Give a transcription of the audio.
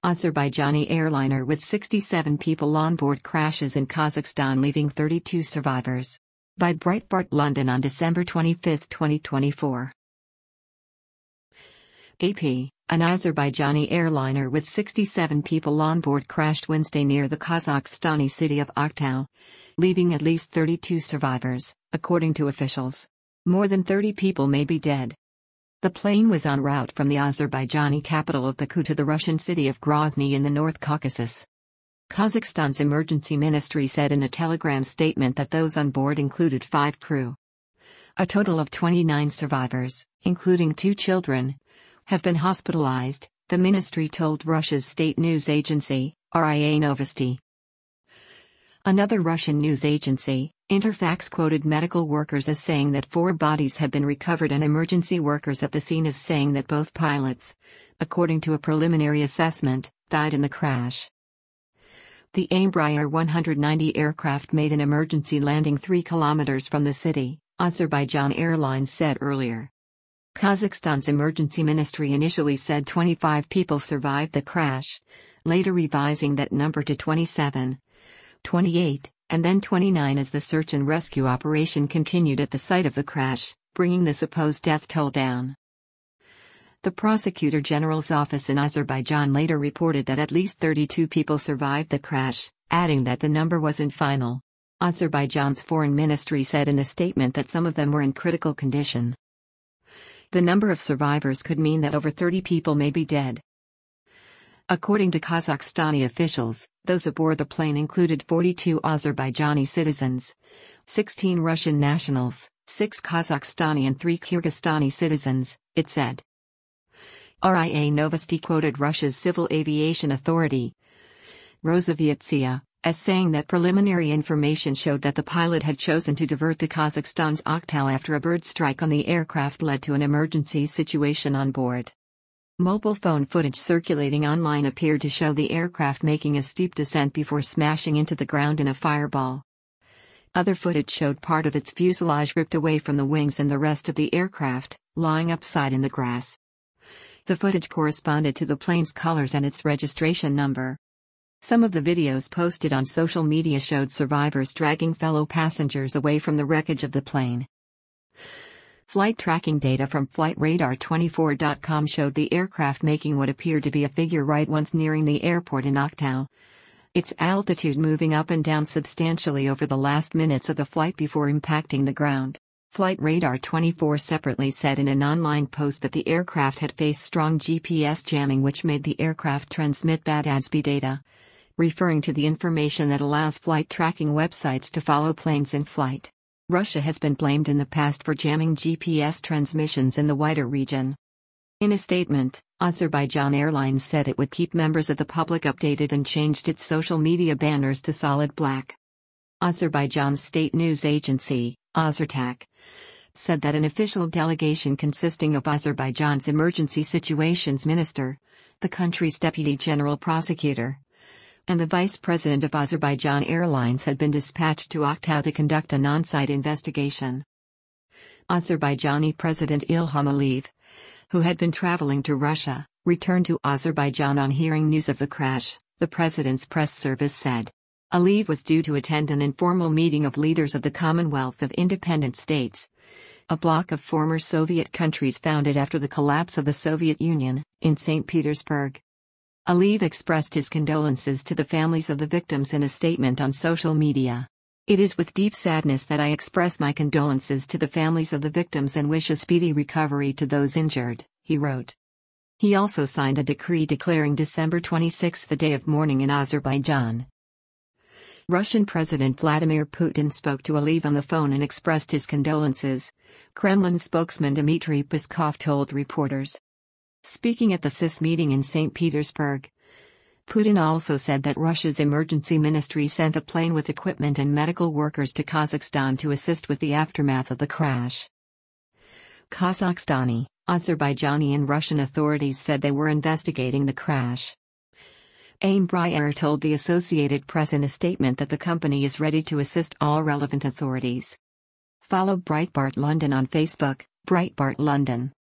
Azerbaijani airliner with 67 people on board crashes in Kazakhstan, leaving 32 survivors. By Breitbart London on December 25, 2024. AP, an Azerbaijani airliner with 67 people on board crashed Wednesday near the Kazakhstani city of Aktau, leaving at least 32 survivors, according to officials. More than 30 people may be dead. The plane was en route from the Azerbaijani capital of Baku to the Russian city of Grozny in the North Caucasus. Kazakhstan's emergency ministry said in a telegram statement that those on board included 5 crew. A total of 29 survivors, including 2 children, have been hospitalized, the ministry told Russia's state news agency, RIA Novosti. Another Russian news agency, Interfax, quoted medical workers as saying that 4 bodies have been recovered and emergency workers at the scene as saying that both pilots, according to a preliminary assessment, died in the crash. The Embraer 190 aircraft made an emergency landing 3 kilometers from the city, Azerbaijan Airlines said earlier. Kazakhstan's emergency ministry initially said 25 people survived the crash, later revising that number to 27, 28, and then 29 as the search and rescue operation continued at the site of the crash, bringing the supposed death toll down. The Prosecutor General's office in Azerbaijan later reported that at least 32 people survived the crash, adding that the number wasn't final. Azerbaijan's foreign ministry said in a statement that some of them were in critical condition. The number of survivors could mean that over 30 people may be dead. According to Kazakhstani officials, those aboard the plane included 42 Azerbaijani citizens, 16 Russian nationals, 6 Kazakhstani and 3 Kyrgyzstani citizens, it said. RIA Novosti quoted Russia's Civil Aviation Authority, Rosaviatsia, as saying that preliminary information showed that the pilot had chosen to divert to Kazakhstan's Aktau after a bird strike on the aircraft led to an emergency situation on board. Mobile phone footage circulating online appeared to show the aircraft making a steep descent before smashing into the ground in a fireball. Other footage showed part of its fuselage ripped away from the wings and the rest of the aircraft, lying upside in the grass. The footage corresponded to the plane's colors and its registration number. Some of the videos posted on social media showed survivors dragging fellow passengers away from the wreckage of the plane. Flight tracking data from FlightRadar24.com showed the aircraft making what appeared to be a figure right once nearing the airport in Aktau. Its altitude moving up and down substantially over the last minutes of the flight before impacting the ground. FlightRadar24 separately said in an online post that the aircraft had faced strong GPS jamming which made the aircraft transmit bad ADS-B data, referring to the information that allows flight tracking websites to follow planes in flight. Russia has been blamed in the past for jamming GPS transmissions in the wider region. In a statement, Azerbaijan Airlines said it would keep members of the public updated and changed its social media banners to solid black. Azerbaijan's state news agency, Azertak, said that an official delegation consisting of Azerbaijan's emergency situations minister, the country's deputy general prosecutor, and the vice president of Azerbaijan Airlines had been dispatched to Aktau to conduct an on-site investigation. Azerbaijani President Ilham Aliyev, who had been traveling to Russia, returned to Azerbaijan on hearing news of the crash, the president's press service said. Aliyev was due to attend an informal meeting of leaders of the Commonwealth of Independent States, a bloc of former Soviet countries founded after the collapse of the Soviet Union, in St. Petersburg. Aliyev expressed his condolences to the families of the victims in a statement on social media. It is with deep sadness that I express my condolences to the families of the victims and wish a speedy recovery to those injured, he wrote. He also signed a decree declaring December 26 the day of mourning in Azerbaijan. Russian President Vladimir Putin spoke to Aliyev on the phone and expressed his condolences, Kremlin spokesman Dmitry Peskov told reporters. Speaking at the CIS meeting in St. Petersburg, Putin also said that Russia's emergency ministry sent a plane with equipment and medical workers to Kazakhstan to assist with the aftermath of the crash. Kazakhstani, Azerbaijani and Russian authorities said they were investigating the crash. Embraer told the Associated Press in a statement that the company is ready to assist all relevant authorities. Follow Breitbart London on Facebook, Breitbart London.